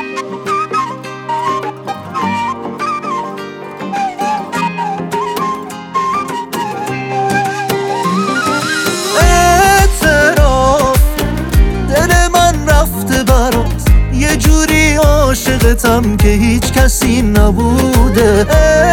اعتراف دل من رفته برات، یه جوری عاشقتم که هیچ کسی نبوده.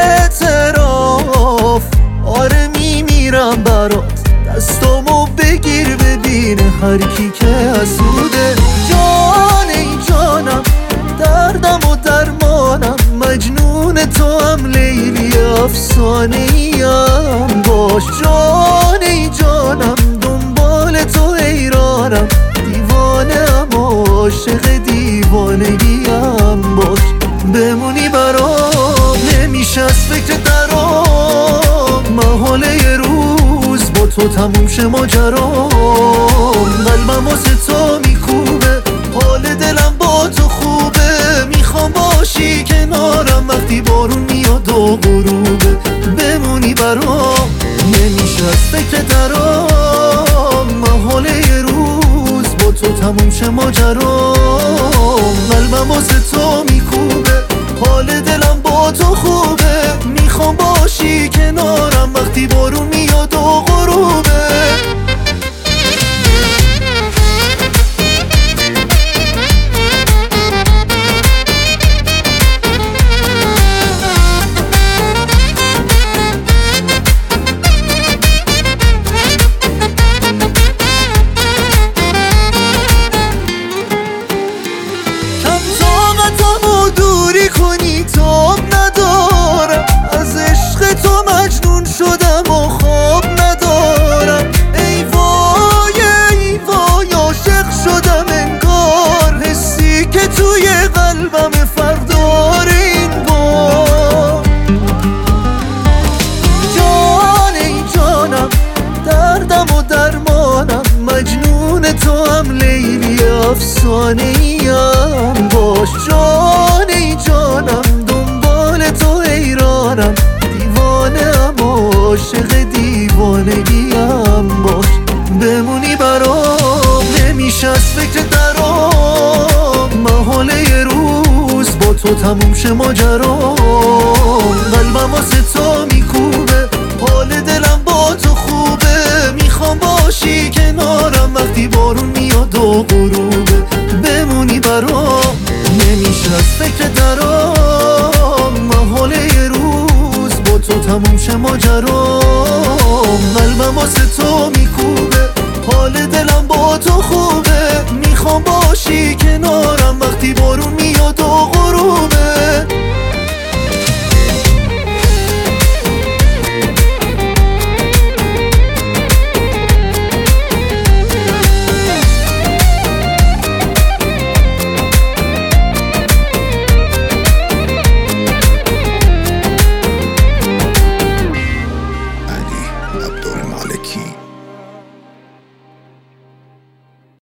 اعتراف آره میمیرم برات، دستامو بگیر ببینه هر کی که حسوده. جان ای جانم دردم و درمانم، مجنون تو هم لیلی افسانه ایم باش. جان ای جانم دنبال تو حیرانم، دیوانه‌ام عاشق دیوانگیم باش. بمونی برام نمیشه از فکر درام، محاله یه روز با تو تموم شه ماجرام. قلبم واسه تو میکوبه، حال دلم با تو خوبه، میخوام باشی کنارم وقتی بارون میاد و غروبه. بمونی برام نمیشه از فکر درام، محاله یه روز با تو تموم شه ماجرام. قلبم واسه تو میکوبه، حال دلم با تو خوبه، میخوام باشی کنارم وقتی بارون میاد و غروبه. کنی تاب ندارم، از عشق تو مجنون شدم و خواب ندارم. ای وای عاشق شدم انگار، حسی که توی قلبم فردار این بار. جان ای جانم دردم و درمانم، مجنون تو هم لیلی افسانه ایم باش. جان ای جانم دنبال تو حیرانم، دیوانه‌ام عاشق دیوانگیم باش. بمونی برام نمیشه از فکر درام، محاله یه روز با تو تموم شه ماجرام. قلبم واسه تو میکوبه، حال دلم با تو خوبه، میخوام باشی کنارم وقتی بارون میاد و غروبه. بمونی برام نمیشه از فکر درام، محاله یه روز با تو تموم شه ماجرام. قلبم واسه تو